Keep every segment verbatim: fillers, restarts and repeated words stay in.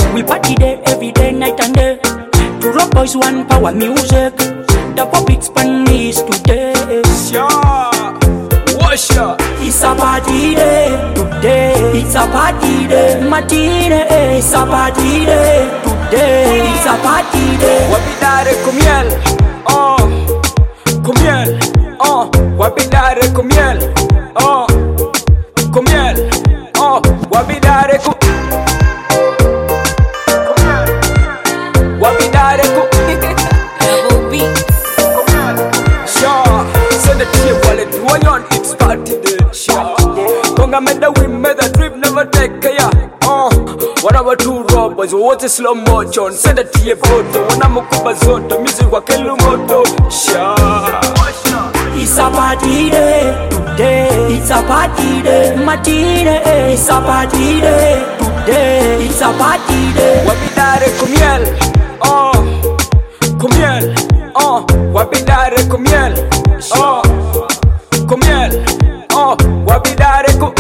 We party there every day, night and day. To rock boys, one power music. The public span is today. Yeah, what's up? It's a party day today. It's a party day, Martine. It's a party day today. It's a party day. Wabidare kumiel, oh, kumiel, oh, wabidare kumiel, oh, kumiel, oh, wabidare ku, wabidare ku. Double beats. Sure, send it to your wallet, why on it's party day. Sure, Konga made the win, made the trip, never take care. Oh, one of our two robbers, what is slow motion? Send it to your photo, one of my zoto, music wa kelumoto. Sure, It's a party day today. It's a party day, Martine. It's a party day today. It's a party day. wabidare kumiel, oh, kumiel, oh, wabidare kumiel, oh, kumiel, oh, wabidare ku,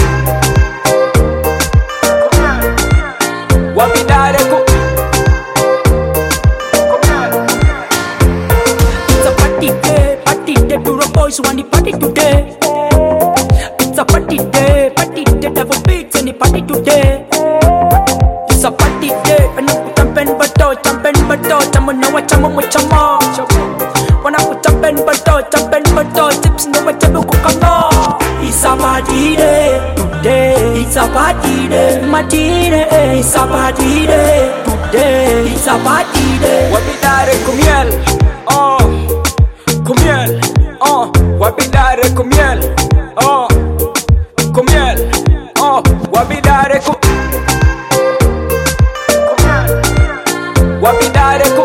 wabidare ku, It's a party day, party day to rock boys want the party today. It's a party day, party day to have beats and the party today. It's a party day, and I'm jumping bato, jumping bato, chamo no wa chamo mo chamo. When I'm jumping bato, jumping bato, tips no wa chamo ko kamo. It's a party day today. It's a party day, Martine. It's a party day today. It's a party day. wabidare kumiel, oh, kumiel, oh, wabidare kumiel, oh, kumiel, oh, wabidare ku, wabidare ku,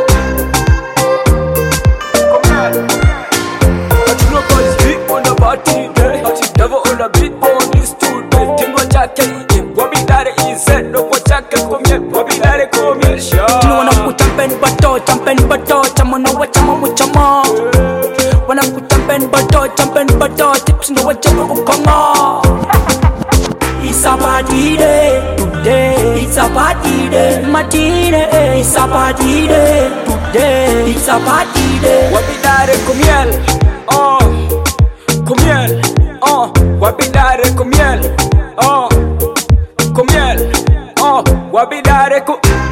but you know boys big on the party day, never on the beat on this today. Tingo chake, wabidare is it, no kwa chake kumiel, wabidare kumiel, You wanna sure. put jumping bato, jumping bato, chamo no wa chamo mo chamo. Wanna put jumping bato, jumping bato, tips no wa chamo ko kamo. It's a party day today. It's a party day, Martine. It's a party day today. It's a party day. Wabidare kumiel, oh, kumiel, oh, wabidare kumiel, oh, kumiel, oh, wabidare ku.